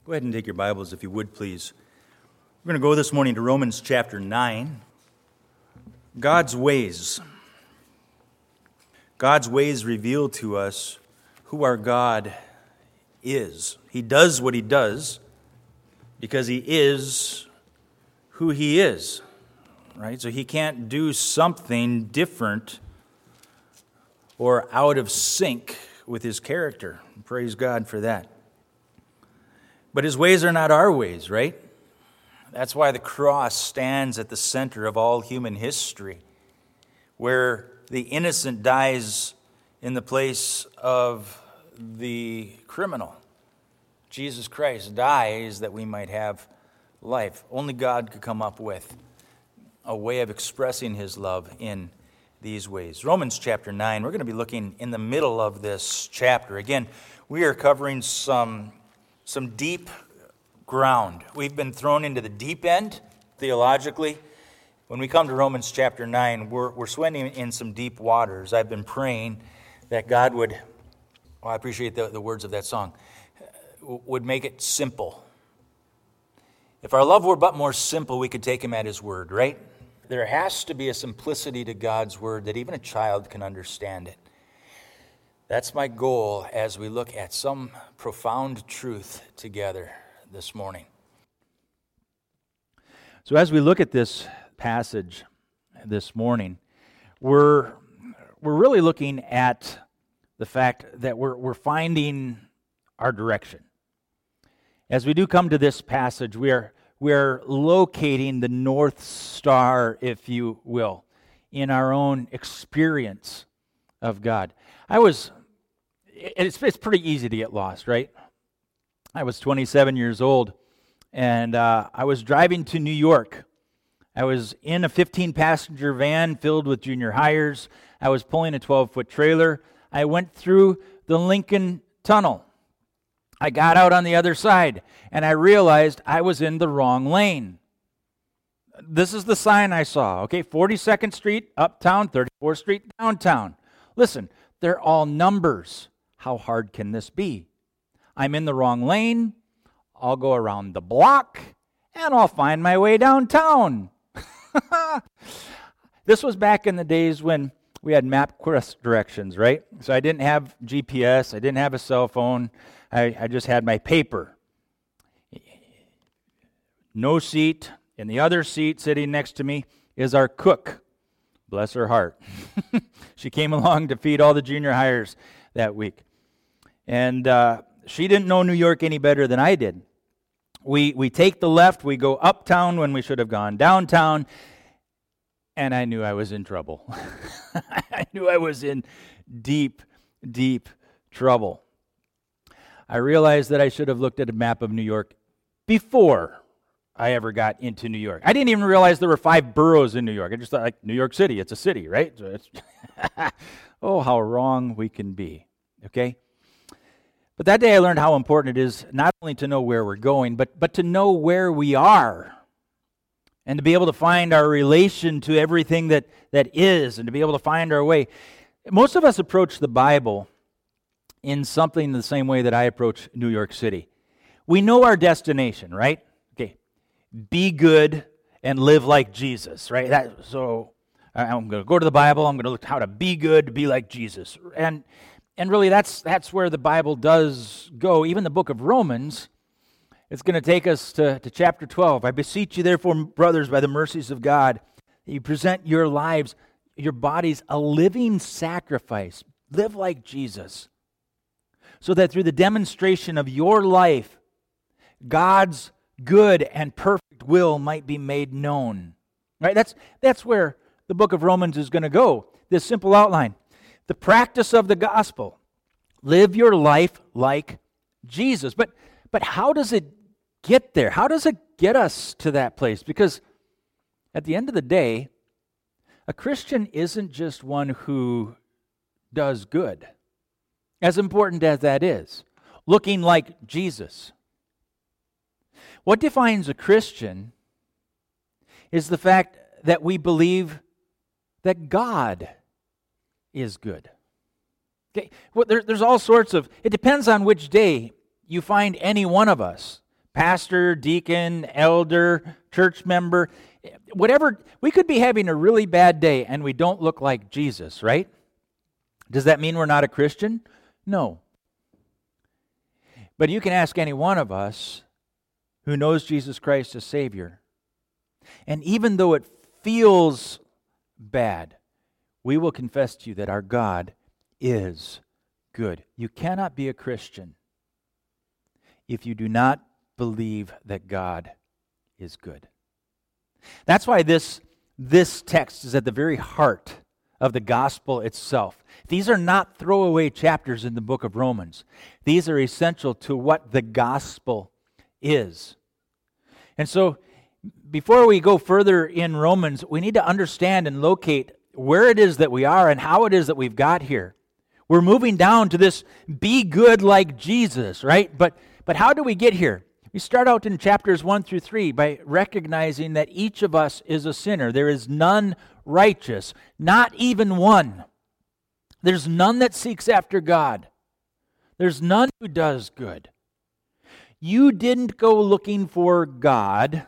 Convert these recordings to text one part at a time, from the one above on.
Go ahead and take your Bibles, if you would, please. We're going to go this morning to Romans chapter 9. God's ways. God's ways reveal to us who our God is. He does what He does because He is who He is, right? So He can't do something different or out of sync with His character. Praise God for that. But His ways are not our ways, right? That's why the cross stands at the center of all human history, where the innocent dies in the place of the criminal. Jesus Christ dies that we might have life. Only God could come up with a way of expressing His love in these ways. Romans chapter 9, we're going to be looking in the middle of this chapter. Again, we are covering some deep ground. We've been thrown into the deep end theologically. When we come to Romans chapter 9, we're swimming in some deep waters. I've been praying that God would, I appreciate the words of that song, would make it simple. If our love were but more simple, we could take Him at His word, right? There has to be a simplicity to God's word that even a child can understand it. That's my goal as we look at some profound truth together this morning. So as we look at this passage this morning, we're really looking at the fact that we're finding our direction. As we do come to this passage, we are locating the North Star, if you will, in our own experience of God. It's pretty easy to get lost, right? I was 27 years old, and I was driving to New York. I was in a 15-passenger van filled with junior hires. I was pulling a 12-foot trailer. I went through the Lincoln Tunnel. I got out on the other side, and I realized I was in the wrong lane. This is the sign I saw, okay? 42nd Street, uptown, 34th Street, downtown. Listen, they're all numbers. How hard can this be? I'm in the wrong lane. I'll go around the block, and I'll find my way downtown. This was back in the days when we had MapQuest directions, right? So I didn't have GPS. I didn't have a cell phone. I just had my paper. No seat. In the other seat sitting next to me is our cook. Bless her heart. She came along to feed all the junior hires that week. And she didn't know New York any better than I did. We take the left, we go uptown when we should have gone downtown, and I knew I was in trouble. I knew I was in deep, deep trouble. I realized that I should have looked at a map of New York before I ever got into New York. I didn't even realize there were 5 boroughs in New York. I just thought, like, New York City, it's a city, right? So it's oh, how wrong we can be, okay? But that day I learned how important it is not only to know where we're going, but to know where we are and to be able to find our relation to everything that is and to be able to find our way. Most of us approach the Bible in something the same way that I approach New York City. We know our destination, right? Okay, be good and live like Jesus, right? So I'm going to go to the Bible, I'm going to look how to be good, to be like Jesus. And really, that's where the Bible does go. Even the book of Romans, it's going to take us to chapter 12. I beseech you, therefore, brothers, by the mercies of God, that you present your lives, your bodies, a living sacrifice. Live like Jesus, so that through the demonstration of your life, God's good and perfect will might be made known. Right? That's where the book of Romans is going to go. This simple outline. The practice of the gospel. Live your life like Jesus. But how does it get there? How does it get us to that place? Because at the end of the day, a Christian isn't just one who does good. As important as that is, looking like Jesus. What defines a Christian is the fact that we believe that God is good. Okay, well, there's all sorts of, it depends on which day you find any one of us pastor, deacon, elder, church member, whatever. We could be having a really bad day and we don't look like Jesus, right? Does that mean we're not a Christian? No. But you can ask any one of us who knows Jesus Christ as Savior. And even though it feels bad, we will confess to you that our God is good. You cannot be a Christian if you do not believe that God is good. That's why this text is at the very heart of the gospel itself. These are not throwaway chapters in the book of Romans. These are essential to what the gospel is. And so, before we go further in Romans, we need to understand and locate where it is that we are and how it is that we've got here. We're moving down to this be good like Jesus, right? But how do we get here? We start out in chapters 1 through 3 by recognizing that each of us is a sinner. There is none righteous, not even one. There's none that seeks after God. There's none who does good. You didn't go looking for God.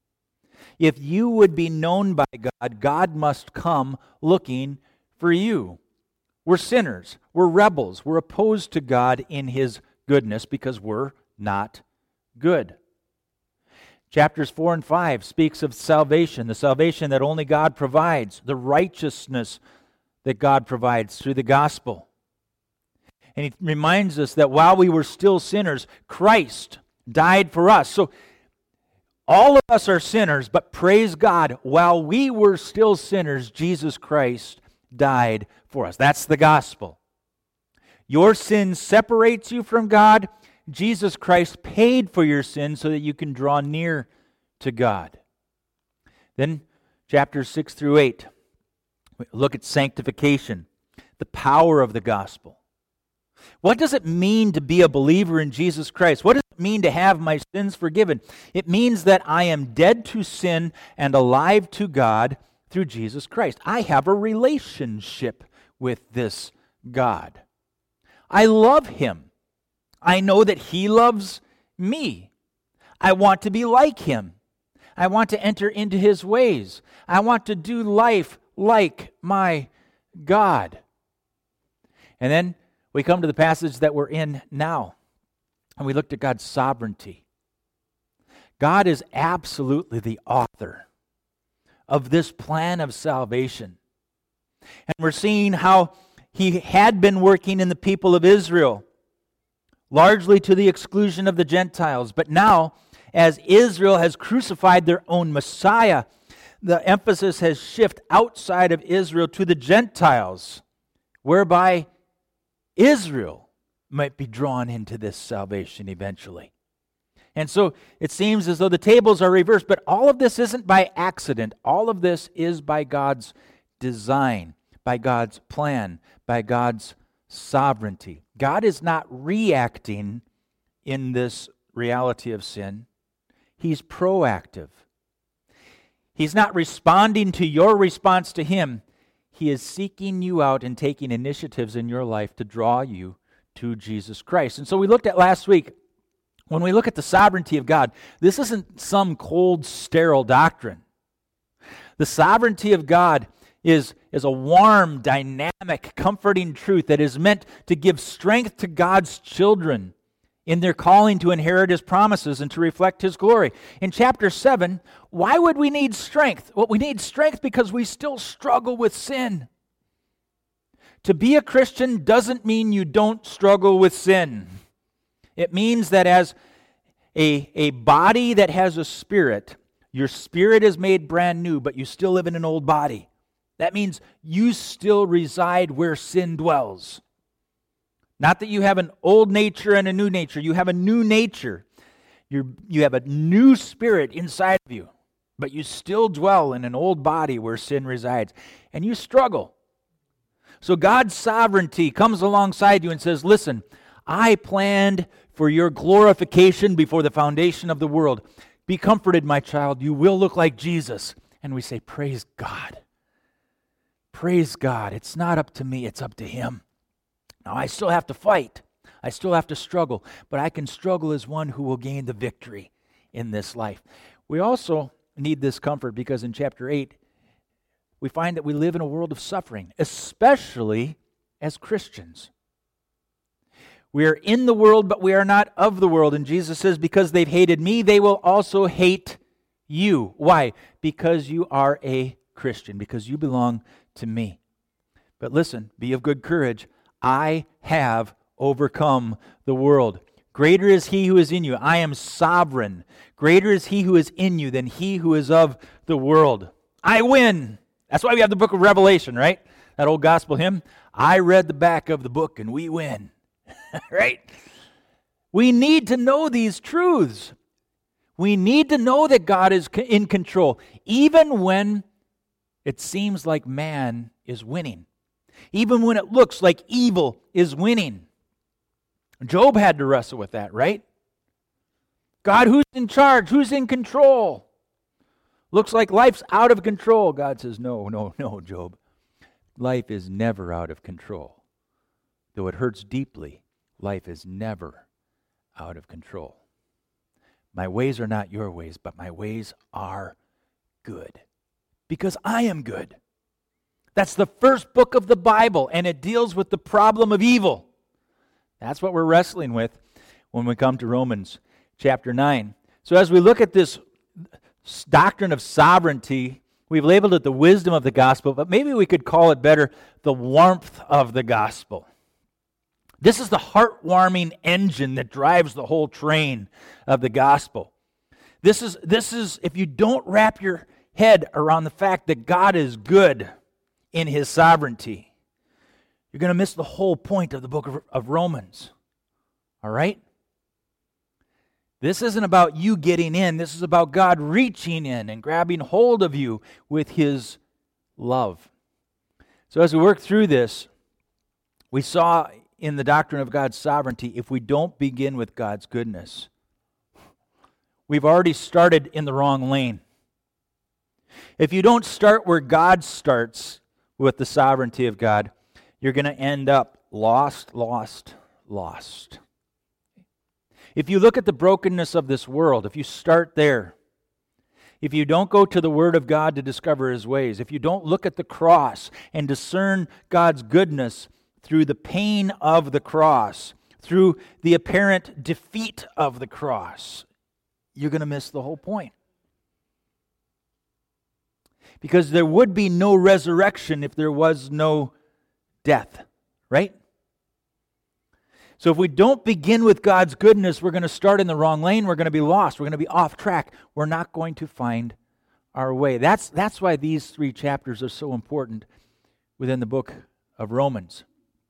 If you would be known by God, God must come looking for you. We're sinners. We're rebels. We're opposed to God in His goodness because we're not good. Chapters 4 and 5 speaks of salvation, the salvation that only God provides, the righteousness that God provides through the gospel. And He reminds us that while we were still sinners, Christ died for us. So all of us are sinners, but praise God, while we were still sinners, Jesus Christ died for us. That's the gospel. Your sin separates you from God. Jesus Christ paid for your sin so that you can draw near to God. Then chapters 6 through 8, we look at sanctification, the power of the gospel. What does it mean to be a believer in Jesus Christ? What does it mean to have my sins forgiven? It means that I am dead to sin and alive to God through Jesus Christ. I have a relationship with this God. I love Him. I know that He loves me. I want to be like Him. I want to enter into His ways. I want to do life like my God. And then we come to the passage that we're in now, and we looked at God's sovereignty. God is absolutely the author of this plan of salvation. And we're seeing how He had been working in the people of Israel, largely to the exclusion of the Gentiles. But now, as Israel has crucified their own Messiah, the emphasis has shifted outside of Israel to the Gentiles, whereby Israel might be drawn into this salvation eventually. And so it seems as though the tables are reversed, but all of this isn't by accident. All of this is by God's design, by God's plan, by God's sovereignty. God is not reacting in this reality of sin. He's proactive. He's not responding to your response to Him. He is seeking you out and taking initiatives in your life to draw you to Jesus Christ. And so we looked at last week, when we look at the sovereignty of God, this isn't some cold, sterile doctrine. The sovereignty of God is a warm, dynamic, comforting truth that is meant to give strength to God's children in their calling to inherit His promises and to reflect His glory. In chapter 7, why would we need strength? Well, we need strength because we still struggle with sin. To be a Christian doesn't mean you don't struggle with sin. It means that as a body that has a spirit, your spirit is made brand new, but you still live in an old body. That means you still reside where sin dwells. Not that you have an old nature and a new nature. You have a new nature. You have a new spirit inside of you, but you still dwell in an old body where sin resides, and you struggle. So God's sovereignty comes alongside you and says, listen, I planned for your glorification before the foundation of the world. Be comforted, my child. You will look like Jesus. And we say, praise God. Praise God. It's not up to me. It's up to Him. Now, I still have to fight. I still have to struggle, but I can struggle as one who will gain the victory in this life. We also need this comfort because in chapter 8, we find that we live in a world of suffering, especially as Christians. We are in the world, but we are not of the world. And Jesus says, because they've hated me, they will also hate you. Why? Because you are a Christian, because you belong to me. But listen, be of good courage. I have overcome the world. Greater is he who is in you. I am sovereign. Greater is he who is in you than he who is of the world. I win. That's why we have the book of Revelation, right? That old gospel hymn. I read the back of the book and we win. Right? We need to know these truths. We need to know that God is in control, even when it seems like man is winning. Even when it looks like evil is winning. Job had to wrestle with that, right? God, who's in charge? Who's in control? Looks like life's out of control. God says, no, Job. Life is never out of control. Though it hurts deeply, life is never out of control. My ways are not your ways, but my ways are good. Because I am good. That's the first book of the Bible, and it deals with the problem of evil. That's what we're wrestling with when we come to Romans chapter 9. So as we look at this doctrine of sovereignty, we've labeled it the wisdom of the gospel, but maybe we could call it better the warmth of the gospel. This is the heartwarming engine that drives the whole train of the gospel. This is if you don't wrap your head around the fact that God is good in his sovereignty, you're going to miss the whole point of the book of Romans. All right? This isn't about you getting in. This is about God reaching in and grabbing hold of you with his love. So as we work through this, we saw in the doctrine of God's sovereignty, if we don't begin with God's goodness, we've already started in the wrong lane. If you don't start where God starts with the sovereignty of God, you're going to end up lost. If you look at the brokenness of this world, if you start there, if you don't go to the Word of God to discover his ways, if you don't look at the cross and discern God's goodness through the pain of the cross, through the apparent defeat of the cross, you're going to miss the whole point. Because there would be no resurrection if there was no death, right? So if we don't begin with God's goodness, we're going to start in the wrong lane. We're going to be lost. We're going to be off track. We're not going to find our way. That's why these 3 chapters are so important within the book of Romans.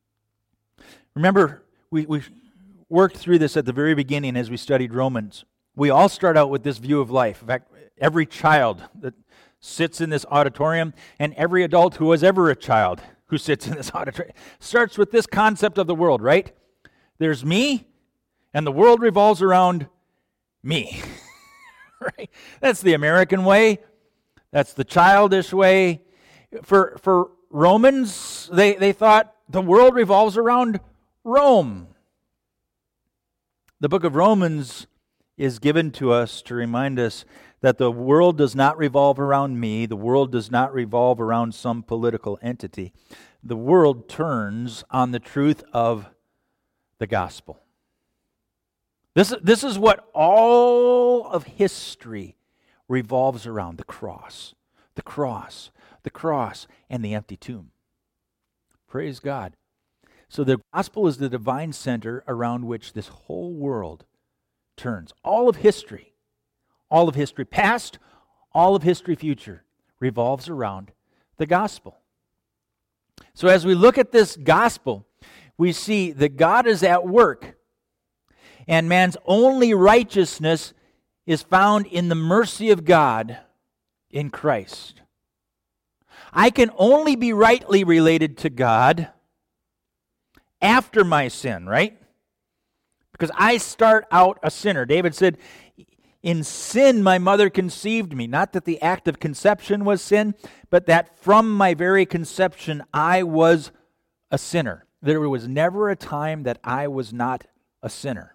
Remember, we worked through this at the very beginning as we studied Romans. We all start out with this view of life. In fact, every child that sits in this auditorium and every adult who was ever a child who sits in this auditorium starts with this concept of the world, right? There's me, and the world revolves around me. Right? That's the American way. That's the childish way. For Romans, they thought the world revolves around Rome. The book of Romans is given to us to remind us that the world does not revolve around me. The world does not revolve around some political entity. The world turns on the truth of the gospel. This is what all of history revolves around: the cross, the cross, the cross, and the empty tomb. Praise God. So the gospel is the divine center around which this whole world turns. All of history past, all of history future, revolves around the gospel. So as we look at this gospel, we see that God is at work, and man's only righteousness is found in the mercy of God in Christ. I can only be rightly related to God after my sin, right? Because I start out a sinner. David said, in sin my mother conceived me. Not that the act of conception was sin, but that from my very conception I was a sinner. there was never a time that I was not a sinner.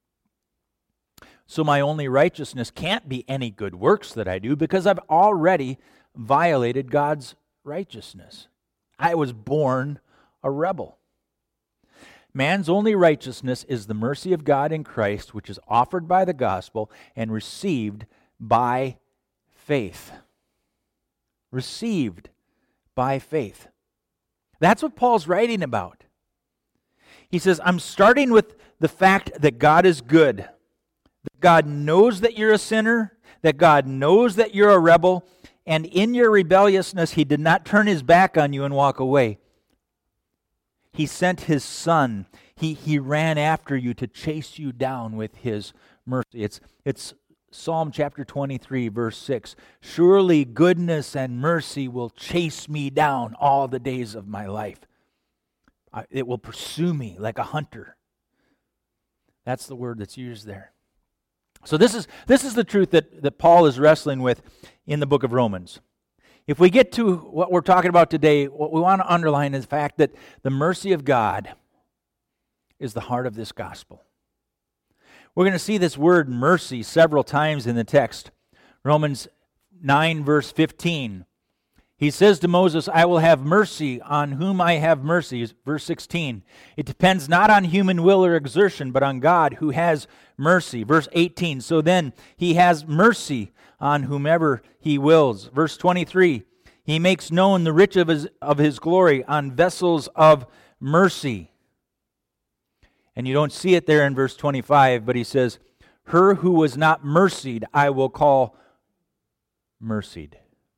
So my only righteousness can't be any good works that I do because I've already violated God's righteousness. I was born a rebel. Man's only righteousness is the mercy of God in Christ, which is offered by the gospel and received by faith. Received by faith. That's what Paul's writing about. He says, I'm starting with the fact that God is good. That God knows that you're a sinner. That God knows that you're a rebel. And in your rebelliousness, He did not turn His back on you and walk away. He sent His Son. He ran after you to chase you down with His mercy. It's Psalm chapter 23, verse 6. Surely goodness and mercy will chase me down all the days of my life. It will pursue me like a hunter. That's the word that's used there. So this is the truth that Paul is wrestling with in the book of Romans. If we get to what we're talking about today, what we want to underline is the fact that the mercy of God is the heart of this gospel. We're going to see this word mercy several times in the text. Romans 9, verse 15. He says to Moses, I will have mercy on whom I have mercy. Verse 16. It depends not on human will or exertion, but on God who has mercy. Verse 18. So then He has mercy on whomever He wills. Verse 23. He makes known the riches of his glory on vessels of mercy. And you don't see it there in verse 25, but he says, her who was not mercied, I will call mercied.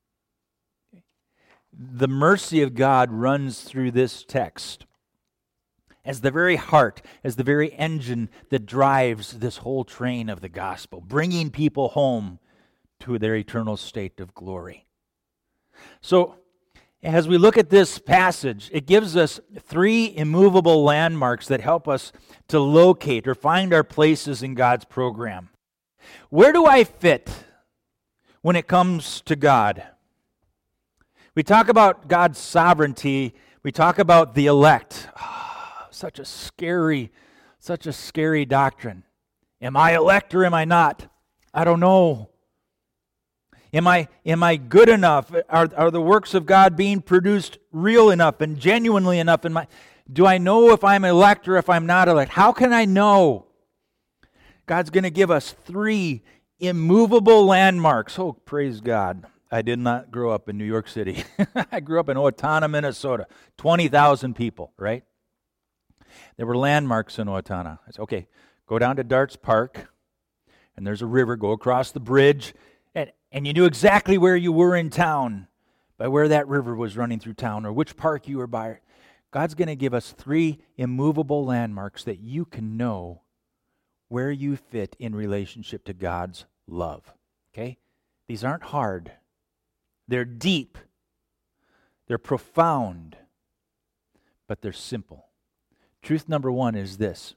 The mercy of God runs through this text as the very heart, as the very engine that drives this whole train of the gospel, bringing people home to their eternal state of glory. So, as we look at this passage, it gives us three immovable landmarks that help us to locate or find our places in God's program. Where do I fit when it comes to God? We talk about God's sovereignty. We talk about the elect. Such a scary doctrine. Am I elect or am I not? I don't know. Am I good enough? Are the works of God being produced real enough and genuinely enough? Do I know if I'm elect or if I'm not elect? How can I know? God's going to give us three immovable landmarks. Oh, praise God. I did not grow up in New York City. I grew up in Owatonna, Minnesota. 20,000 people, right? There were landmarks in Owatonna. I said, okay, go down to Darts Park, and there's a river. Go across the bridge. And you knew exactly where you were in town by where that river was running through town or which park you were by. God's going to give us three immovable landmarks that you can know where you fit in relationship to God's love. Okay? These aren't hard. They're deep. They're profound. But they're simple. Truth number one is this.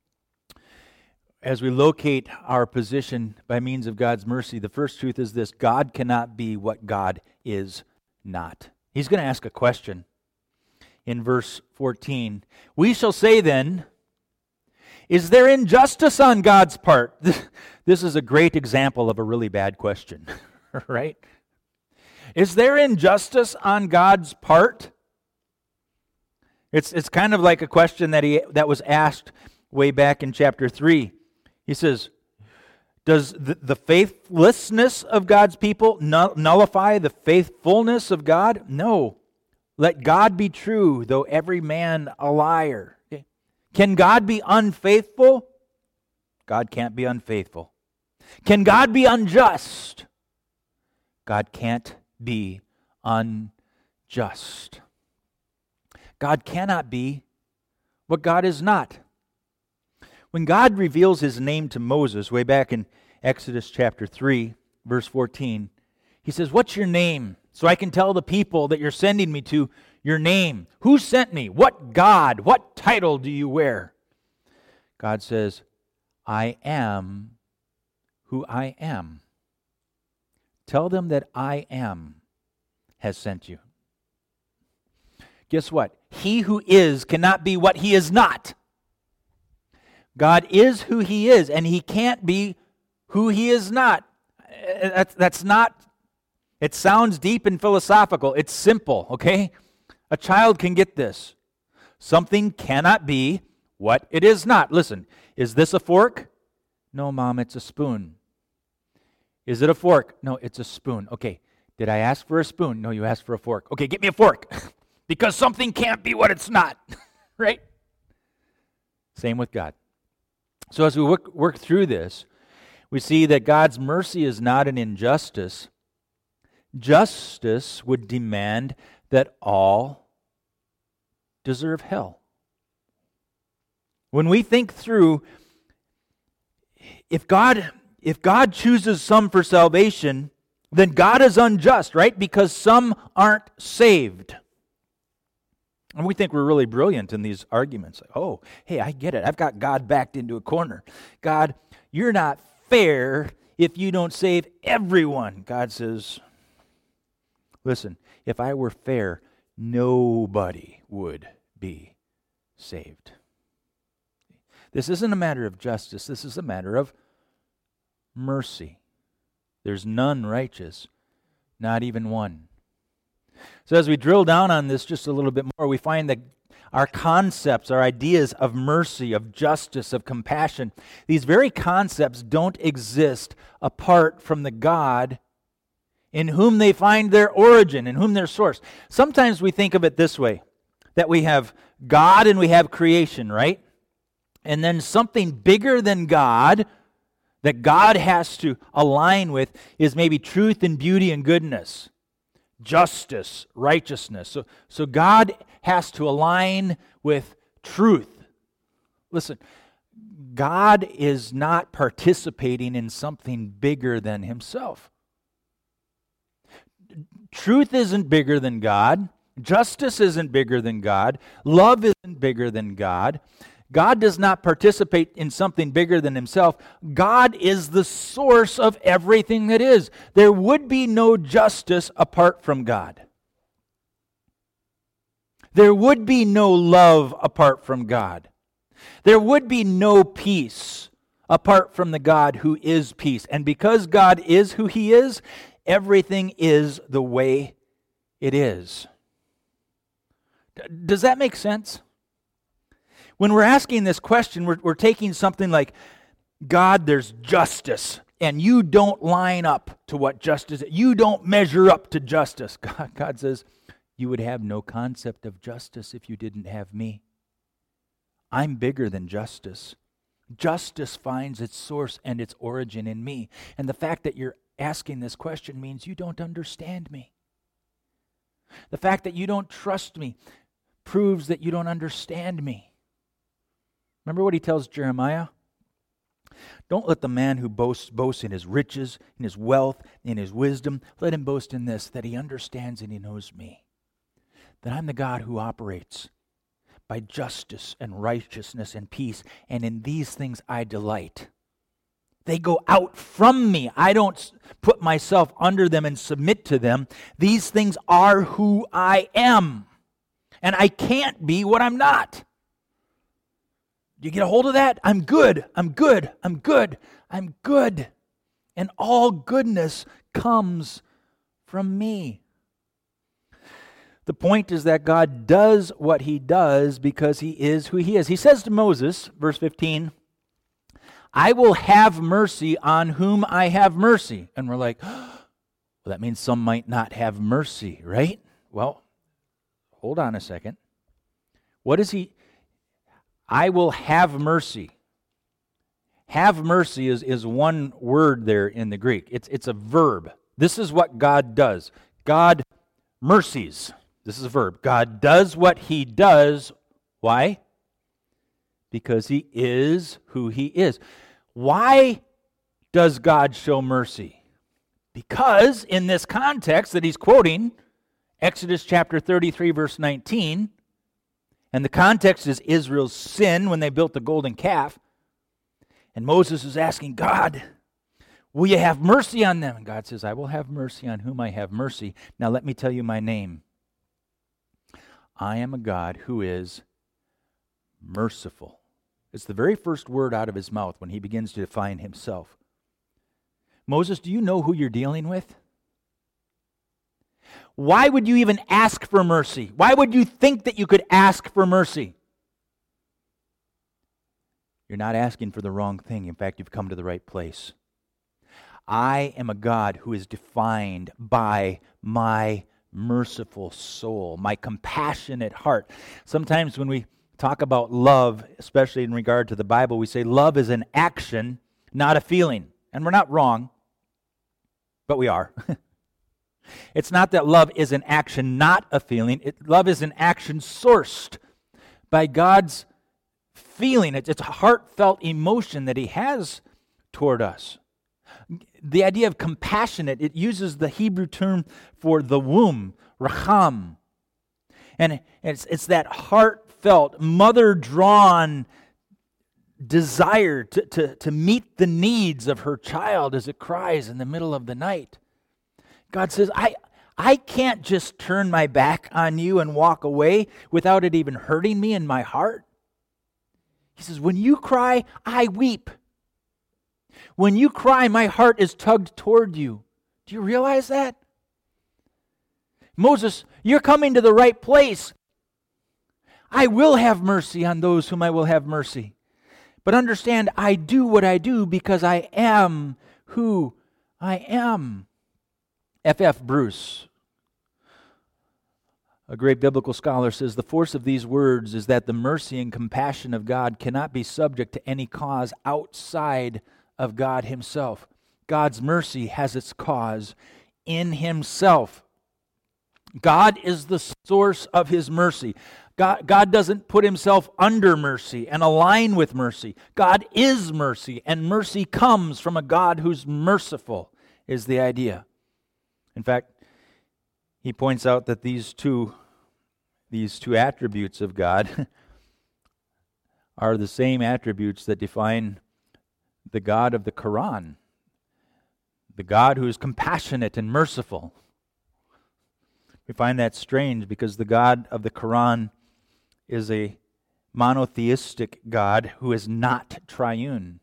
As we locate our position by means of God's mercy, the first truth is this: God cannot be what God is not. He's going to ask a question in verse 14. We shall say then, is there injustice on God's part? This is a great example of a really bad question, right? Is there injustice on God's part? It's kind of like a question that was asked way back in chapter 3. He says, does the faithlessness of God's people nullify the faithfulness of God? No. Let God be true, though every man a liar. Okay. Can God be unfaithful? God can't be unfaithful. Can God be unjust? God can't be unjust. God cannot be what God is not. When God reveals His name to Moses, way back in Exodus chapter 3, verse 14, He says, what's your name? So I can tell the people that you're sending me to your name. Who sent me? What God? What title do you wear? God says, I am who I am. Tell them that I am has sent you. Guess what? He who is cannot be what he is not. God is who he is, and he can't be who he is not. That's not, it sounds deep and philosophical. It's simple, okay? A child can get this. Something cannot be what it is not. Listen, is this a fork? No, Mom, it's a spoon. Is it a fork? No, it's a spoon. Okay, did I ask for a spoon? No, you asked for a fork. Okay, get me a fork. Because something can't be what it's not, right? Same with God. So as we work through this, we see that God's mercy is not an injustice. Justice would demand that all deserve hell. When we think through, if God chooses some for salvation, then God is unjust, right? Because some aren't saved. And we think we're really brilliant in these arguments. Like, oh, hey, I get it. I've got God backed into a corner. God, you're not fair if you don't save everyone. God says, listen, if I were fair, nobody would be saved. This isn't a matter of justice. This is a matter of mercy. There's none righteous, not even one. So as we drill down on this just a little bit more, we find that our concepts, our ideas of mercy, of justice, of compassion, these very concepts don't exist apart from the God in whom they find their origin, in whom their source. Sometimes we think of it this way, that we have God and we have creation, right? And then something bigger than God that God has to align with is maybe truth and beauty and goodness. Justice, righteousness. So God has to align with truth. Listen, God is not participating in something bigger than himself. Truth isn't bigger than God. Justice isn't bigger than God. Love isn't bigger than God. God does not participate in something bigger than himself. God is the source of everything that is. There would be no justice apart from God. There would be no love apart from God. There would be no peace apart from the God who is peace. And because God is who he is, everything is the way it is. Does that make sense? When we're asking this question, we're taking something like, God, there's justice, and you don't line up to what justice is. You don't measure up to justice. God says, you would have no concept of justice if you didn't have me. I'm bigger than justice. Justice finds its source and its origin in me. And the fact that you're asking this question means you don't understand me. The fact that you don't trust me proves that you don't understand me. Remember what he tells Jeremiah? Don't let the man who boast in his riches, in his wealth, in his wisdom. Let him boast in this, that he understands and he knows me. That I'm the God who operates by justice and righteousness and peace, and in these things I delight. They go out from me. I don't put myself under them and submit to them. These things are who I am, and I can't be what I'm not. Do you get a hold of that? I'm good. I'm good. I'm good. I'm good. And all goodness comes from me. The point is that God does what he does because he is who he is. He says to Moses, verse 15, I will have mercy on whom I have mercy. And we're like, well, that means some might not have mercy, right? Well, hold on a second. What is he? I will have mercy. Have mercy is one word there in the Greek. It's a verb. This is what God does. God mercies. This is a verb. God does what he does. Why? Because he is who he is. Why does God show mercy? Because in this context that he's quoting, Exodus chapter 33, verse 19, and the context is Israel's sin when they built the golden calf. And Moses is asking God, will you have mercy on them? And God says, I will have mercy on whom I have mercy. Now let me tell you my name. I am a God who is merciful. It's the very first word out of his mouth when he begins to define himself. Moses, do you know who you're dealing with? Why would you even ask for mercy? Why would you think that you could ask for mercy? You're not asking for the wrong thing. In fact, you've come to the right place. I am a God who is defined by my merciful soul, my compassionate heart. Sometimes when we talk about love, especially in regard to the Bible, we say love is an action, not a feeling. And we're not wrong, but we are. It's not that love is an action, not a feeling. Love is an action sourced by God's feeling. It's a heartfelt emotion that he has toward us. The idea of compassionate, it uses the Hebrew term for the womb, racham. And it's that heartfelt, mother-drawn desire to meet the needs of her child as it cries in the middle of the night. God says, I can't just turn my back on you and walk away without it even hurting me in my heart. He says, when you cry, I weep. When you cry, my heart is tugged toward you. Do you realize that? Moses, you're coming to the right place. I will have mercy on those whom I will have mercy. But understand, I do what I do because I am who I am. F.F. Bruce, a great biblical scholar, says the force of these words is that the mercy and compassion of God cannot be subject to any cause outside of God himself. God's mercy has its cause in himself. God is the source of his mercy. God doesn't put himself under mercy and align with mercy. God is mercy, and mercy comes from a God who's merciful, is the idea. In fact, he points out that these two attributes of God are the same attributes that define the God of the Quran, the God who is compassionate and merciful. We find that strange because the God of the Quran is a monotheistic God who is not triune.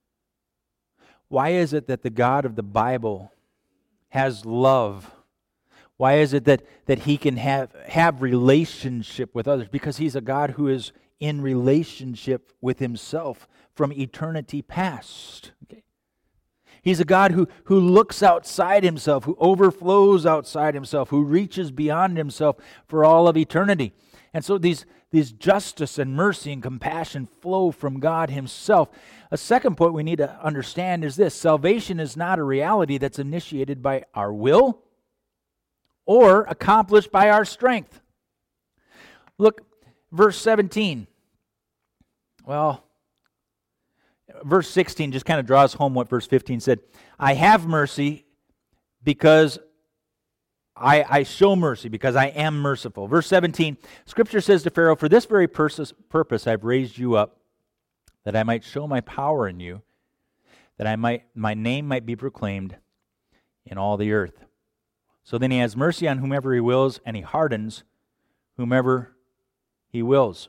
Why is it that the God of the Bible has love? Why is it that he can have relationship with others? Because he's a God who is in relationship with himself from eternity past. Okay. He's a God who looks outside himself, who overflows outside himself, who reaches beyond himself for all of eternity. And so these justice and mercy and compassion flow from God himself. A second point we need to understand is this: salvation is not a reality that's initiated by our will or accomplished by our strength. Look, verse 17. Well, verse 16 just kind of draws home what verse 15 said. I have mercy because I show mercy, because I am merciful. Verse 17, Scripture says to Pharaoh, for this very purpose I've raised you up, that I might show my power in you, that my name might be proclaimed in all the earth. So then he has mercy on whomever he wills, and he hardens whomever he wills.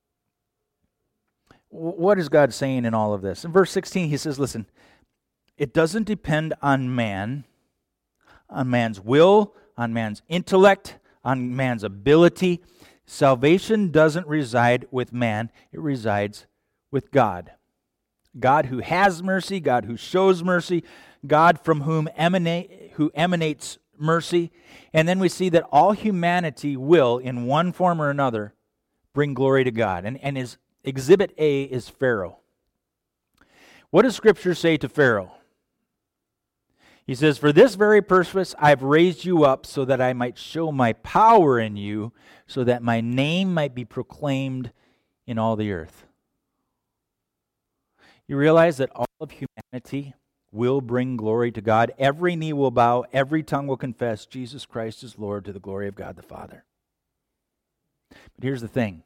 What is God saying in all of this? In verse 16 he says, listen, it doesn't depend on man, on man's will, on man's intellect, on man's ability. Salvation doesn't reside with man, it resides with God. God who has mercy, God who shows mercy, God from whom emanates mercy. And then we see that all humanity will, in one form or another, bring glory to God. And his exhibit A is Pharaoh. What does Scripture say to Pharaoh? He says, for this very purpose I've raised you up so that I might show my power in you, so that my name might be proclaimed in all the earth. You realize that all of humanity will bring glory to God. Every knee will bow, every tongue will confess Jesus Christ is Lord to the glory of God the Father. But here's the thing.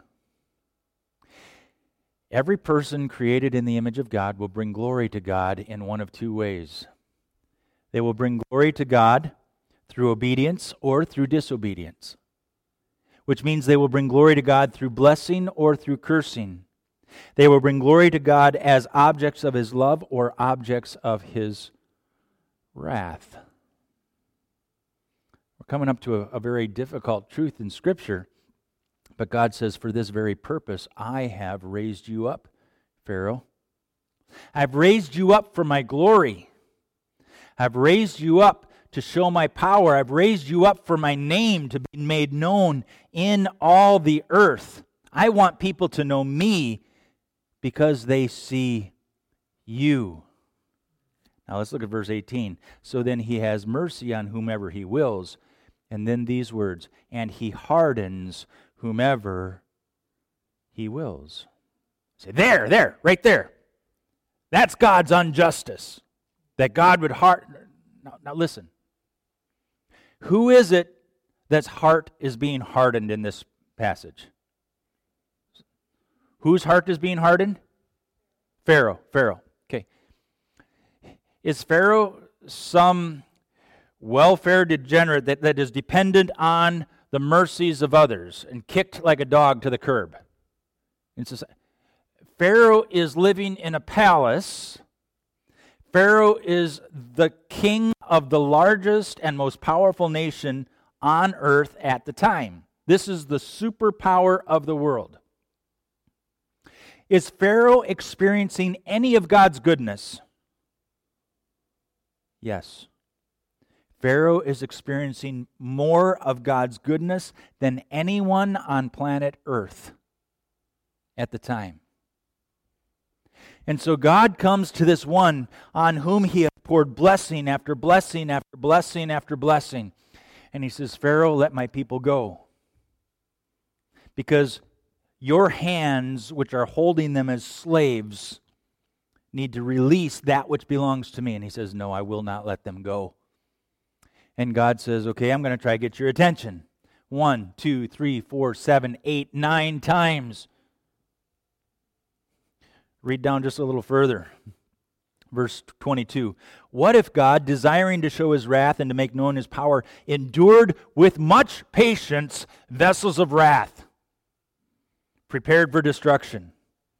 Every person created in the image of God will bring glory to God in one of two ways. They will bring glory to God through obedience or through disobedience. which means they will bring glory to God through blessing or through cursing. They will bring glory to God as objects of His love or objects of His wrath. We're coming up to a very difficult truth in Scripture, but God says, for this very purpose, I have raised you up, Pharaoh. I've raised you up for my glory. I've raised you up to show my power. I've raised you up for my name to be made known in all the earth. I want people to know me because they see you. Now let's look at verse 18. So then He has mercy on whomever He wills. And then these words, and He hardens whomever He wills. Say, there, right there. That's God's injustice. That God would harden. Now listen. Who is it that's heart is being hardened in this passage? Whose heart is being hardened? Pharaoh. Okay. Is Pharaoh some welfare degenerate that is dependent on the mercies of others and kicked like a dog to the curb? Pharaoh is living in a palace. Pharaoh is the king of the largest and most powerful nation on earth at the time. This is the superpower of the world. Is Pharaoh experiencing any of God's goodness? Yes. Pharaoh is experiencing more of God's goodness than anyone on planet Earth at the time. And so God comes to this one on whom He has poured blessing after blessing after blessing after blessing. And He says, Pharaoh, let my people go. Because your hands, which are holding them as slaves, need to release that which belongs to me. And He says, no, I will not let them go. And God says, okay, I'm going to try to get your attention. 1, 2, 3, 4, 7, 8, 9 times. Read down just a little further. Verse 22. What if God, desiring to show His wrath and to make known His power, endured with much patience vessels of wrath, prepared for destruction?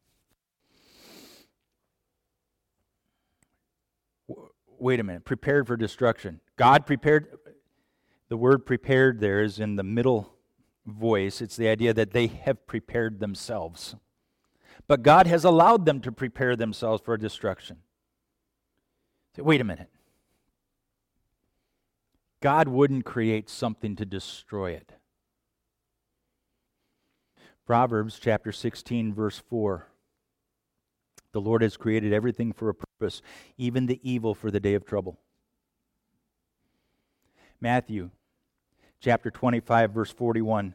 Wait a minute. Prepared for destruction. God prepared. The word prepared there is in the middle voice. It's the idea that they have prepared themselves. But God has allowed them to prepare themselves for destruction. Say, wait a minute. God wouldn't create something to destroy it. Proverbs chapter 16, verse 4. The Lord has created everything for a purpose, even the evil for the day of trouble. Matthew chapter 25, verse 41.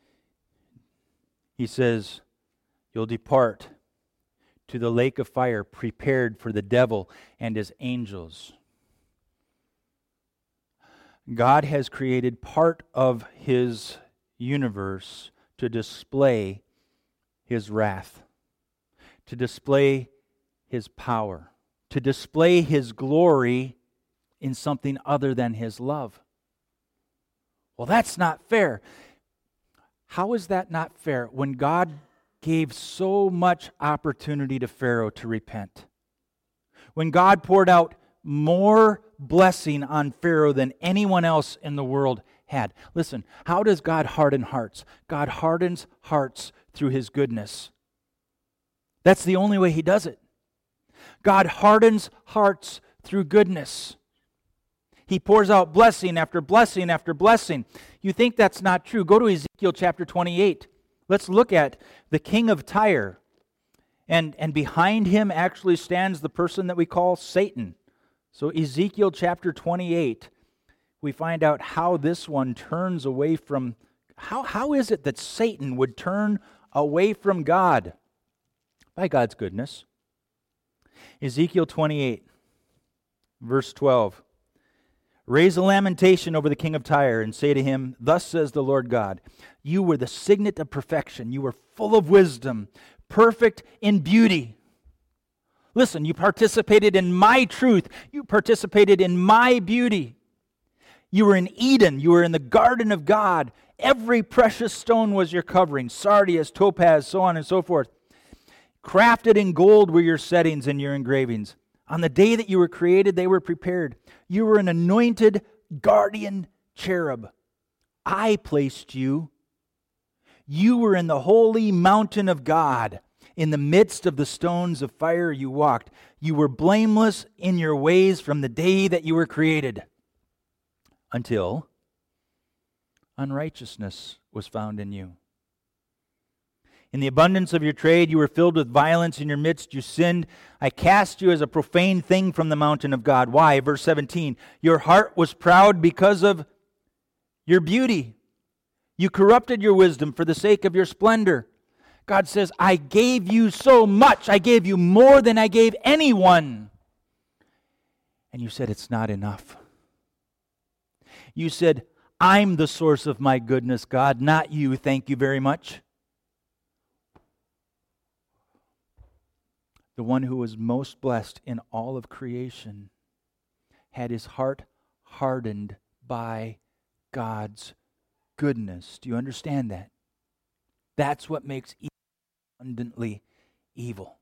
He says, you'll depart to the lake of fire prepared for the devil and his angels. God has created part of His universe to display His wrath, to display His power, to display His glory in something other than His love. Well, that's not fair. How is that not fair when God gave so much opportunity to Pharaoh to repent? When God poured out more blessing on Pharaoh than anyone else in the world had. Listen, how does God harden hearts? God hardens hearts through His goodness. That's the only way He does it. God hardens hearts through goodness. He pours out blessing after blessing after blessing. You think that's not true? Go to Ezekiel chapter 28. Let's look at the king of Tyre. And behind him actually stands the person that we call Satan. So Ezekiel chapter 28, we find out how this one turns away from... How is it that Satan would turn away from God? By God's goodness. Ezekiel 28, verse 12. Raise a lamentation over the king of Tyre and say to him, thus says the Lord God, you were the signet of perfection. You were full of wisdom, perfect in beauty. Listen, you participated in my truth. You participated in my beauty. You were in Eden. You were in the garden of God. Every precious stone was your covering. Sardius, topaz, so on and so forth. Crafted in gold were your settings and your engravings. On the day that you were created, they were prepared. You were an anointed guardian cherub. I placed you. You were in the holy mountain of God. In the midst of the stones of fire you walked. You were blameless in your ways from the day that you were created, until unrighteousness was found in you. In the abundance of your trade, you were filled with violence. In your midst, you sinned. I cast you as a profane thing from the mountain of God. Why? Verse 17. Your heart was proud because of your beauty. You corrupted your wisdom for the sake of your splendor. God says, I gave you so much. I gave you more than I gave anyone. And you said, it's not enough. You said, I'm the source of my goodness, God, not you. Thank you very much. The one who was most blessed in all of creation had his heart hardened by God's goodness. Do you understand that? That's what makes evil abundantly evil.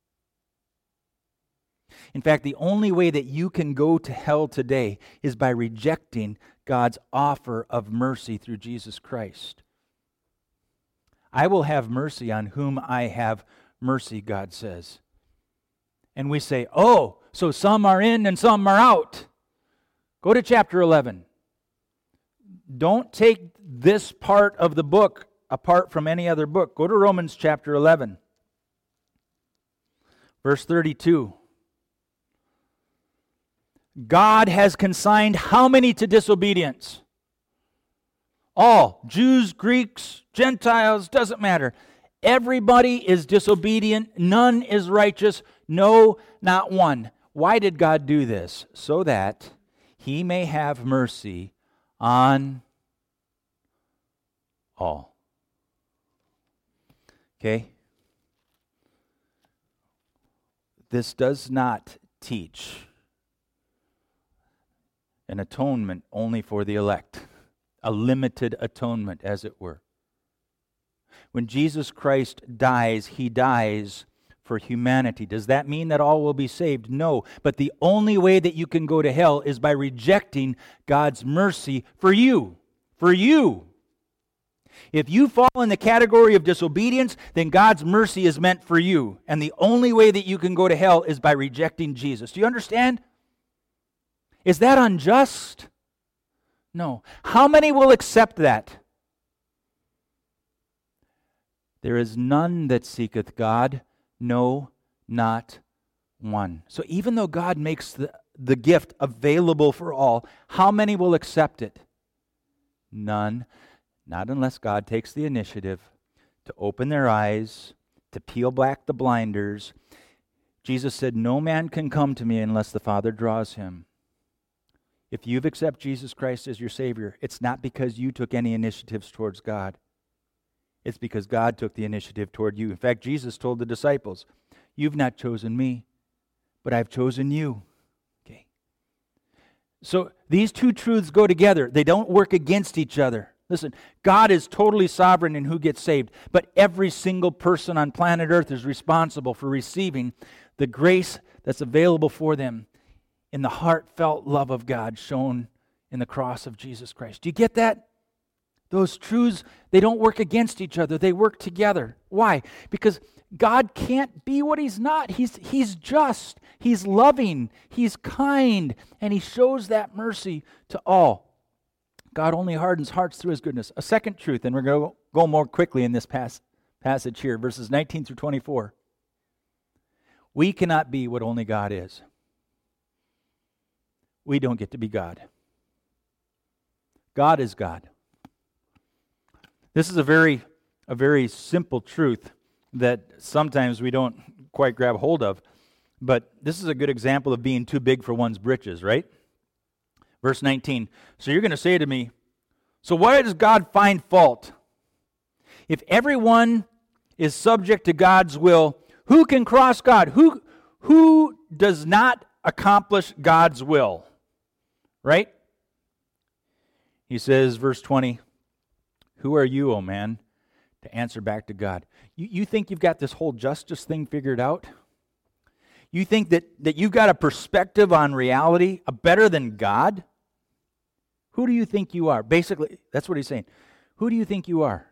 In fact, the only way that you can go to hell today is by rejecting God's offer of mercy through Jesus Christ. I will have mercy on whom I have mercy, God says. And we say, oh, so some are in and some are out. Go to chapter 11. Don't take this part of the book apart from any other book. Go to Romans chapter 11, verse 32. God has consigned how many to disobedience? All. Jews, Greeks, Gentiles, doesn't matter. Everybody is disobedient. None is righteous. No, not one. Why did God do this? So that He may have mercy on all. Okay? This does not teach an atonement only for the elect, a limited atonement, as it were. When Jesus Christ dies, He dies for humanity. Does that mean that all will be saved? No. But the only way that you can go to hell is by rejecting God's mercy for you. For you. If you fall in the category of disobedience, then God's mercy is meant for you. And the only way that you can go to hell is by rejecting Jesus. Do you understand? Is that unjust? No. How many will accept that? There is none that seeketh God, no, not one. So even though God makes the gift available for all, how many will accept it? None. Not unless God takes the initiative to open their eyes, to peel back the blinders. Jesus said, no man can come to me unless the Father draws him. If you've accepted Jesus Christ as your Savior, it's not because you took any initiatives towards God. It's because God took the initiative toward you. In fact, Jesus told the disciples, you've not chosen me, but I've chosen you. Okay. So these two truths go together. They don't work against each other. Listen, God is totally sovereign in who gets saved, but every single person on planet Earth is responsible for receiving the grace that's available for them in the heartfelt love of God shown in the cross of Jesus Christ. Do you get that? Those truths, they don't work against each other. They work together. Why? Because God can't be what He's not. He's just. He's loving. He's kind. And He shows that mercy to all. God only hardens hearts through His goodness. A second truth, and we're going to go more quickly in this passage here, verses 19 through 24. We cannot be what only God is. We don't get to be God. God is God. This is a very simple truth that sometimes we don't quite grab hold of, but this is a good example of being too big for one's britches, right? Verse 19, so you're going to say to me, so why does God find fault? If everyone is subject to God's will, who can cross God? Who does not accomplish God's will? Right? He says, verse 20, "Who are you, O man, to answer back to God?" You think you've got this whole justice thing figured out? You think that you've got a perspective on reality better than God? Who do you think you are? Basically, that's what he's saying. Who do you think you are?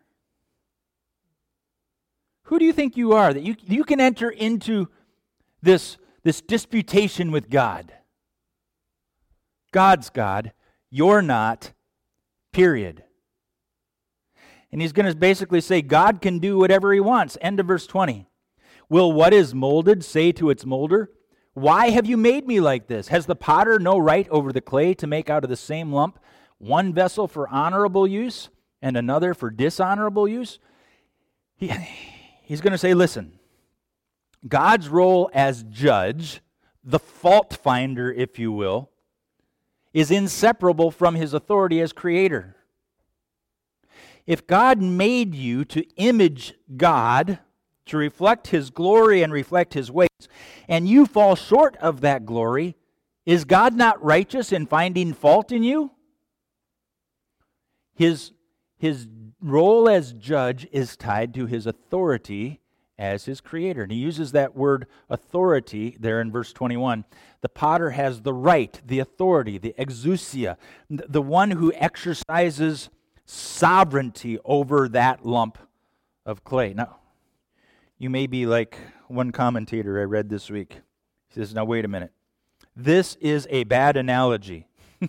Who do you think you are that you can enter into this disputation with God? God's God, you're not, period. And he's going to basically say God can do whatever he wants. End of verse 20. "Will what is molded say to its molder, 'Why have you made me like this?' Has the potter no right over the clay to make out of the same lump one vessel for honorable use and another for dishonorable use?" He's going to say, listen, God's role as judge, the fault finder, if you will, is inseparable from his authority as creator. If God made you to image God, to reflect his glory and reflect his ways, and you fall short of that glory, is God not righteous in finding fault in you? His role as judge is tied to his authority as his creator. And he uses that word authority there in verse 21. The potter has the right, the authority, the exousia, the one who exercises sovereignty over that lump of clay. Now, you may be like one commentator I read this week. He says, now wait a minute. This is a bad analogy.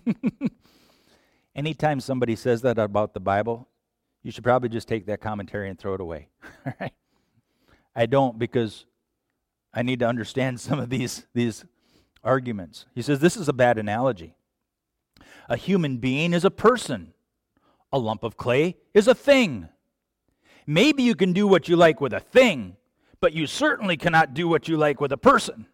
Anytime somebody says that about the Bible, you should probably just take that commentary and throw it away. All right? I don't, because I need to understand some of these arguments. He says this is a bad analogy. A human being is a person. A lump of clay is a thing. Maybe you can do what you like with a thing, but you certainly cannot do what you like with a person.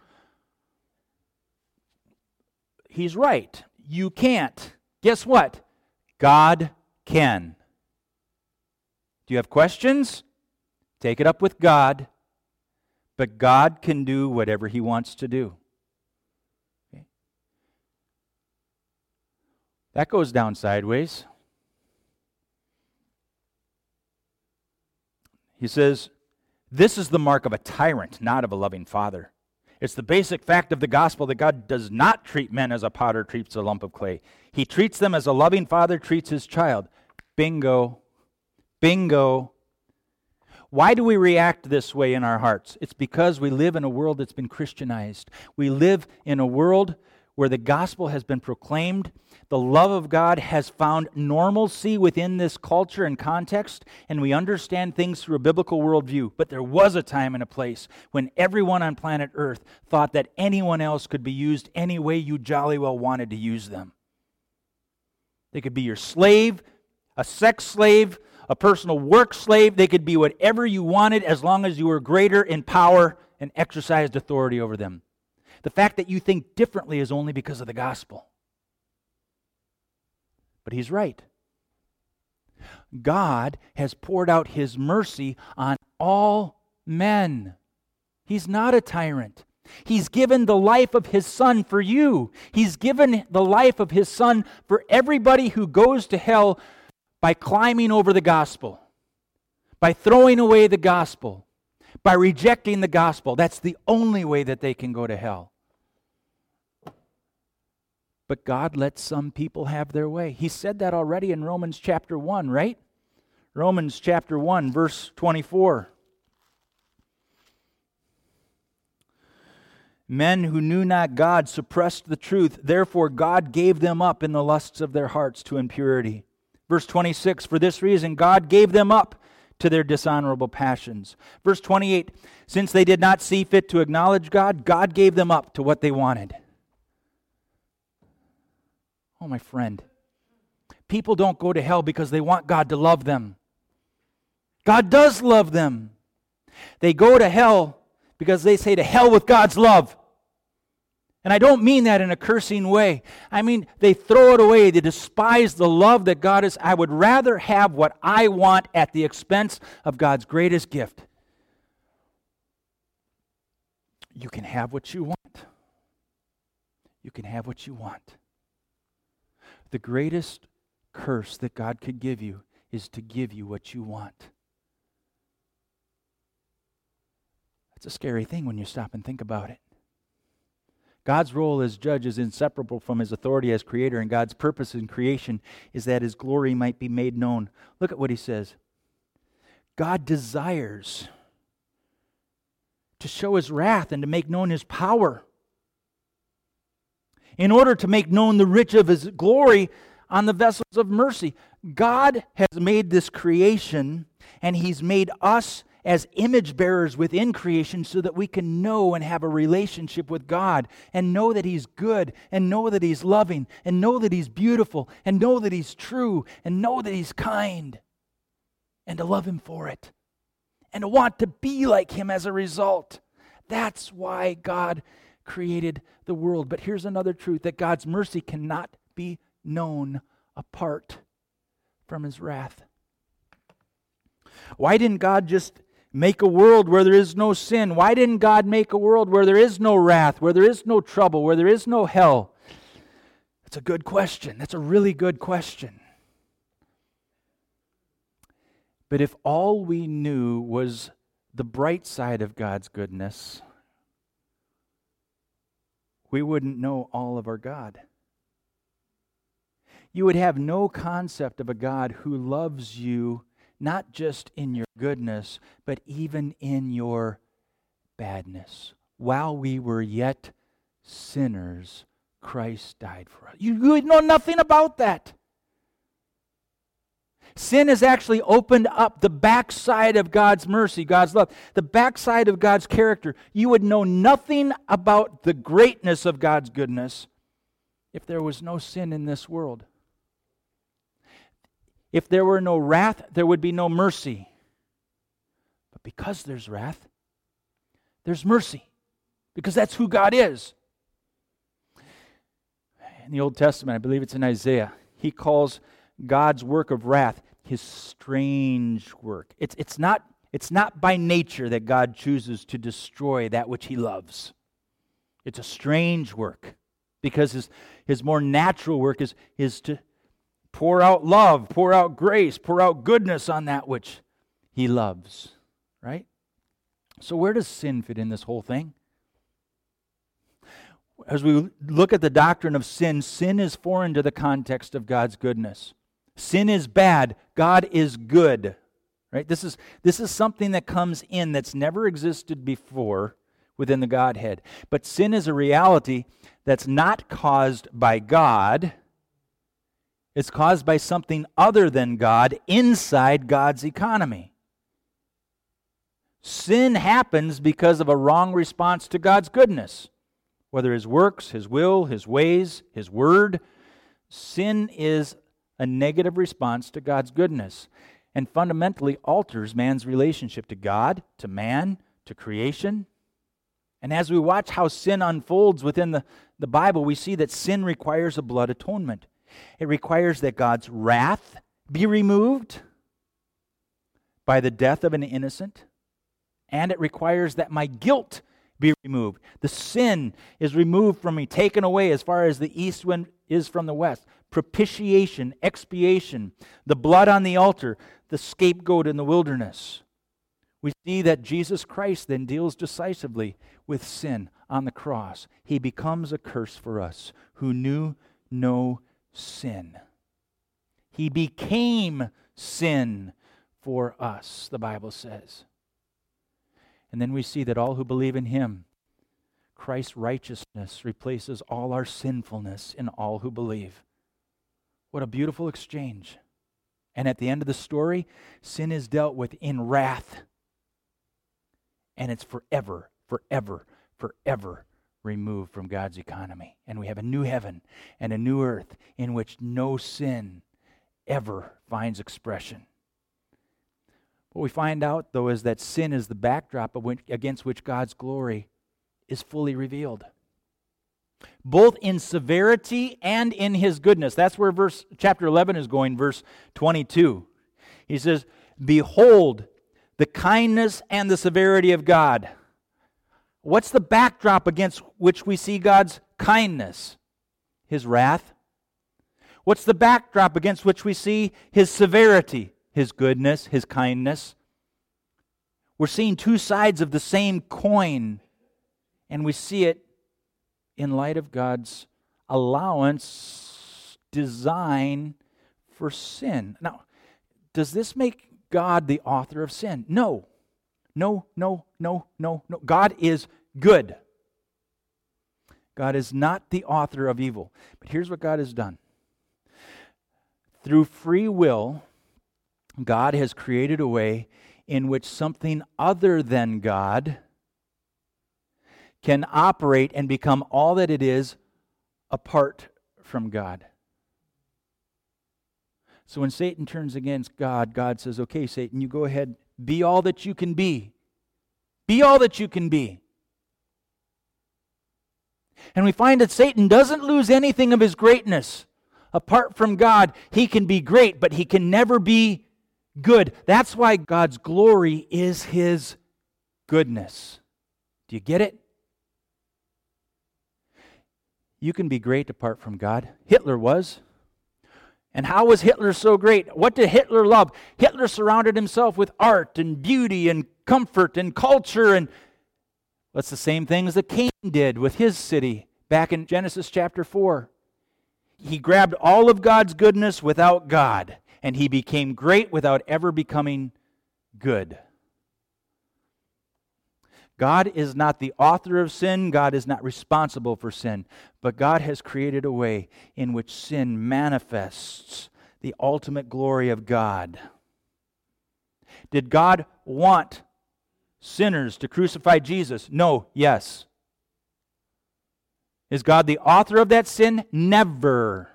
He's right. You can't. Guess what? God can. Do you have questions? Take it up with God. But God can do whatever he wants to do. Okay. That goes down sideways. He says, this is the mark of a tyrant, not of a loving father. It's the basic fact of the gospel that God does not treat men as a potter treats a lump of clay. He treats them as a loving father treats his child. Bingo. Bingo. Why do we react this way in our hearts? It's because we live in a world that's been Christianized. We live in a world where the gospel has been proclaimed. The love of God has found normalcy within this culture and context, and we understand things through a biblical worldview. But there was a time and a place when everyone on planet Earth thought that anyone else could be used any way you jolly well wanted to use them. They could be your slave, a sex slave, a personal work slave. They could be whatever you wanted as long as you were greater in power and exercised authority over them. The fact that you think differently is only because of the gospel. But he's right. God has poured out his mercy on all men. He's not a tyrant. He's given the life of his son for you. He's given the life of his son for everybody who goes to hell by climbing over the gospel, by throwing away the gospel, by rejecting the gospel. That's the only way that they can go to hell. But God lets some people have their way. He said that already in Romans chapter 1, right? Romans chapter 1, verse 24. Men who knew not God suppressed the truth. Therefore God gave them up in the lusts of their hearts to impurity. Verse 26, for this reason God gave them up to their dishonorable passions. Verse 28, since they did not see fit to acknowledge God, God gave them up to what they wanted. Oh, my friend, people don't go to hell because they want God to love them. God does love them. They go to hell because they say to hell with God's love. And I don't mean that in a cursing way. I mean, they throw it away. They despise the love that God is. I would rather have what I want at the expense of God's greatest gift. You can have what you want. You can have what you want. The greatest curse that God could give you is to give you what you want. That's a scary thing when you stop and think about it. God's role as judge is inseparable from his authority as creator, and God's purpose in creation is that his glory might be made known. Look at what he says. God desires to show his wrath and to make known his power, in order to make known the riches of his glory on the vessels of mercy. God has made this creation, and he's made us as image bearers within creation so that we can know and have a relationship with God and know that he's good and know that he's loving and know that he's beautiful and know that he's true and know that he's kind, and to love him for it and to want to be like him as a result. That's why God created the world. But here's another truth, that God's mercy cannot be known apart from his wrath. Why didn't God just make a world where there is no sin? Why didn't God make a world where there is no wrath, where there is no trouble, where there is no hell? That's a good question. That's a really good question. But if all we knew was the bright side of God's goodness, we wouldn't know all of our God. You would have no concept of a God who loves you not just in your goodness, but even in your badness. While we were yet sinners, Christ died for us. You would know nothing about that. Sin has actually opened up the backside of God's mercy, God's love, the backside of God's character. You would know nothing about the greatness of God's goodness if there was no sin in this world. If there were no wrath, there would be no mercy. But because there's wrath, there's mercy. Because that's who God is. In the Old Testament, I believe it's in Isaiah, he calls God's work of wrath his strange work. It's not by nature that God chooses to destroy that which he loves. It's a strange work. Because his more natural work is to pour out love, pour out grace, pour out goodness on that which he loves. Right? So where does sin fit in this whole thing? As we look at the doctrine of sin, sin is foreign to the context of God's goodness. Sin is bad. God is good. Right? This is something that comes in that's never existed before within the Godhead. But sin is a reality that's not caused by God. It's caused by something other than God inside God's economy. Sin happens because of a wrong response to God's goodness. Whether his works, his will, his ways, his word, sin is a negative response to God's goodness and fundamentally alters man's relationship to God, to man, to creation. And as we watch how sin unfolds within the Bible, we see that sin requires a blood atonement. It requires that God's wrath be removed by the death of an innocent, and it requires that my guilt be removed. The sin is removed from me, taken away as far as the east wind is from the west. Propitiation, expiation, the blood on the altar, the scapegoat in the wilderness. We see that Jesus Christ then deals decisively with sin on the cross. He becomes a curse for us who knew no sin. He became sin for us, the Bible says. And then we see that all who believe in him, Christ's righteousness replaces all our sinfulness in all who believe. What a beautiful exchange. And at the end of the story, sin is dealt with in wrath. And it's forever, forever, forever removed from God's economy. And we have a new heaven and a new earth in which no sin ever finds expression. What we find out, though, is that sin is the backdrop against which God's glory is fully revealed, both in severity and in his goodness. That's where chapter 11 is going, verse 22. He says, "Behold the kindness and the severity of God." What's the backdrop against which we see God's kindness? His wrath. What's the backdrop against which we see His severity, His goodness, His kindness? We're seeing two sides of the same coin, and we see it in light of God's allowance, design for sin. Now, does this make God the author of sin? No. No. God is good. God is not the author of evil. But here's what God has done. Through free will, God has created a way in which something other than God can operate and become all that it is apart from God. So when Satan turns against God, God says, okay, Satan, you go ahead, be all that you can be. Be all that you can be. And we find that Satan doesn't lose anything of his greatness. Apart from God, he can be great, but he can never be good. That's why God's glory is His goodness. Do you get it? You can be great apart from God. Hitler was. And how was Hitler so great? What did Hitler love? Hitler surrounded himself with art and beauty and comfort and culture. And that's the same things that Cain did with his city back in Genesis chapter 4. He grabbed all of God's goodness without God, and he became great without ever becoming good. God is not the author of sin. God is not responsible for sin. But God has created a way in which sin manifests the ultimate glory of God. Did God want sinners to crucify Jesus? No. Yes. Is God the author of that sin? Never.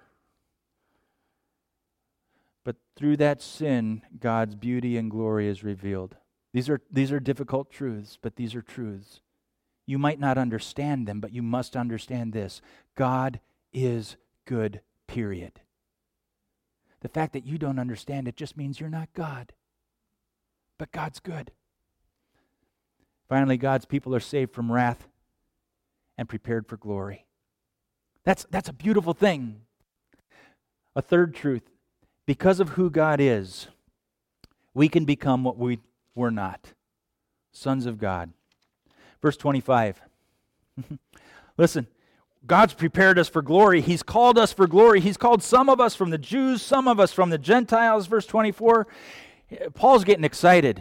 But through that sin, God's beauty and glory is revealed. These are difficult truths, but these are truths. You might not understand them, but you must understand this. God is good, period. The fact that you don't understand it just means you're not God. But God's good. Finally, God's people are saved from wrath and prepared for glory. That's a beautiful thing. A third truth. Because of who God is, we can become what we were not. Sons of God. Verse 25. Listen, God's prepared us for glory. He's called us for glory. He's called some of us from the Jews, some of us from the Gentiles. Verse 24. Paul's getting excited.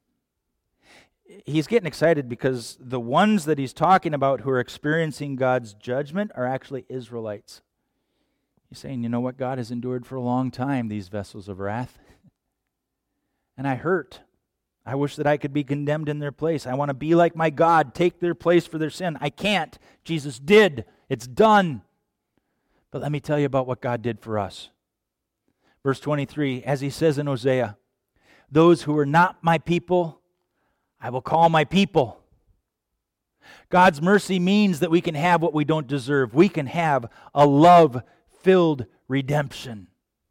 He's getting excited because the ones that he's talking about who are experiencing God's judgment are actually Israelites. He's saying, you know what? God has endured for a long time these vessels of wrath. And I hurt. I wish that I could be condemned in their place. I want to be like my God, take their place for their sin. I can't. Jesus did. It's done. But let me tell you about what God did for us. Verse 23, as he says in Hosea, those who are not my people, I will call my people. God's mercy means that we can have what we don't deserve. We can have a love-filled redemption.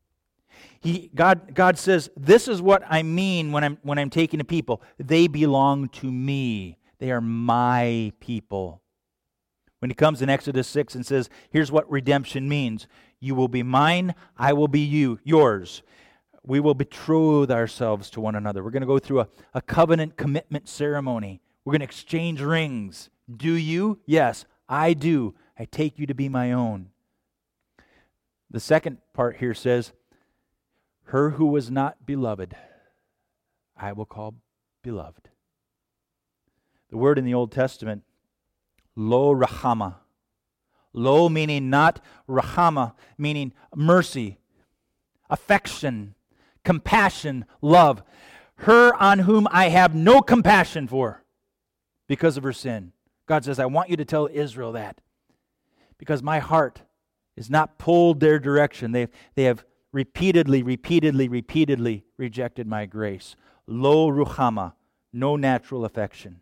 God says, this is what I mean when I'm taking a people. They belong to me. They are my people. When he comes in Exodus 6 and says, here's what redemption means. You will be mine, I will be yours. We will betroth ourselves to one another. We're going to go through a covenant commitment ceremony. We're going to exchange rings. Do you? Yes, I do. I take you to be my own. The second part here says, her who was not beloved, I will call beloved. The word in the Old Testament, lo rahama. Lo meaning not, rahama meaning mercy, affection, compassion, love. Her on whom I have no compassion for because of her sin. God says, I want you to tell Israel that. Because my heart is not pulled their direction. They have repeatedly rejected my grace. Lo ruhama, no natural affection.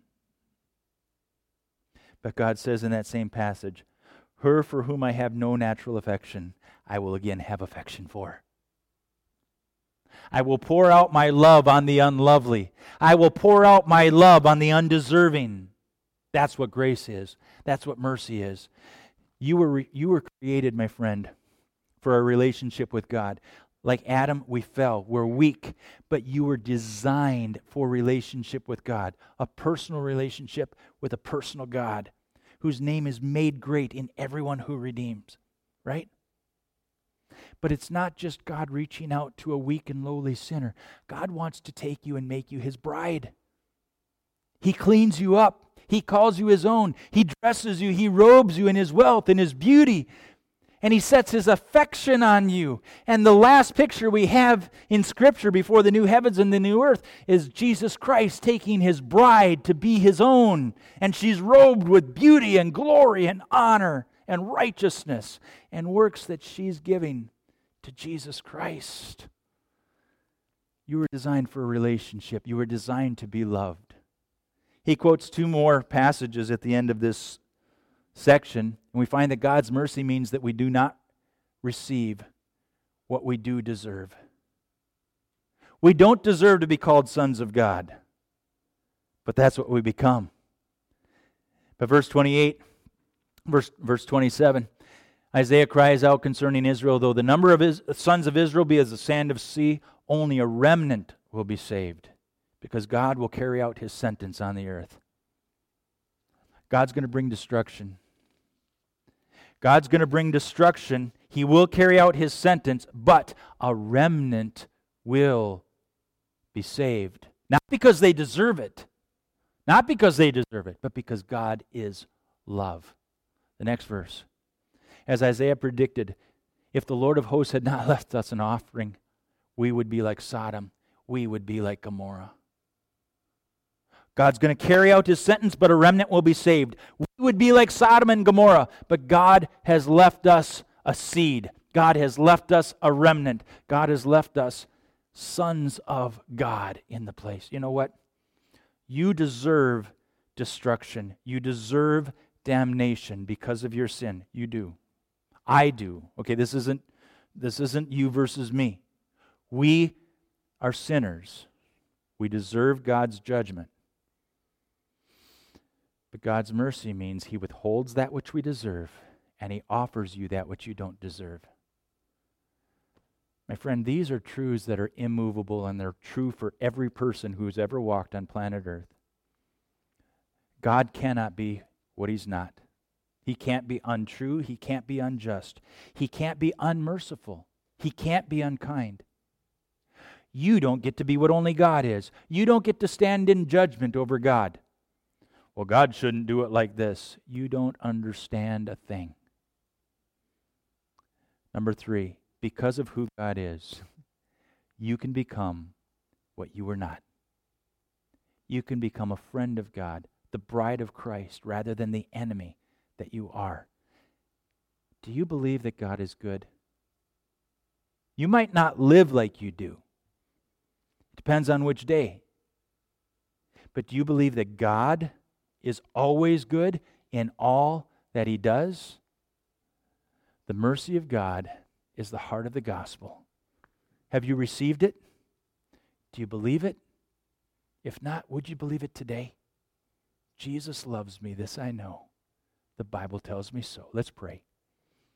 But God says in that same passage, her for whom I have no natural affection, I will again have affection for. I will pour out my love on the unlovely. I will pour out my love on the undeserving. That's what grace is. That's what mercy is. You were created, my friend, for a relationship with God. Like Adam, we fell. We're weak. But you were designed for relationship with God. A personal relationship with a personal God whose name is made great in everyone who redeems. Right? But it's not just God reaching out to a weak and lowly sinner. God wants to take you and make you His bride. He cleans you up. He calls you His own. He dresses you. He robes you in His wealth and His beauty. And He sets His affection on you. And the last picture we have in Scripture before the new heavens and the new earth is Jesus Christ taking His bride to be His own. And she's robed with beauty and glory and honor and righteousness and works that she's giving to Jesus Christ. You were designed for a relationship. You were designed to be loved. He quotes two more passages at the end of this section, and we find that God's mercy means that we do not receive what we do deserve. We don't deserve to be called sons of God, but that's what we become. But verse 28, verse 27, Isaiah cries out concerning Israel, though the number of his sons of Israel be as the sand of sea, only a remnant will be saved, because God will carry out His sentence on the earth. God's going to bring destruction. God's going to bring destruction. He will carry out His sentence, but a remnant will be saved. Not because they deserve it. Not because they deserve it, but because God is love. The next verse. As Isaiah predicted, if the Lord of hosts had not left us an offering, we would be like Sodom. We would be like Gomorrah. God's going to carry out His sentence, but a remnant will be saved. We would be like Sodom and Gomorrah, but God has left us a seed. God has left us a remnant. God has left us sons of God in the place. You know what? You deserve destruction. You deserve damnation because of your sin. You do. I do. Okay, this isn't you versus me. We are sinners. We deserve God's judgment. But God's mercy means He withholds that which we deserve, and He offers you that which you don't deserve. My friend, these are truths that are immovable, and they're true for every person who's ever walked on planet Earth. God cannot be what He's not. He can't be untrue. He can't be unjust. He can't be unmerciful. He can't be unkind. You don't get to be what only God is. You don't get to stand in judgment over God. Well, God shouldn't do it like this. You don't understand a thing. Number 3, because of who God is, you can become what you were not. You can become a friend of God, the bride of Christ, rather than the enemy that you are. Do you believe that God is good? You might not live like you do. It depends on which day. But do you believe that God is always good in all that He does? The mercy of God is the heart of the gospel. Have you received it? Do you believe it? If not, would you believe it today? Jesus loves me, this I know. The Bible tells me so. Let's pray.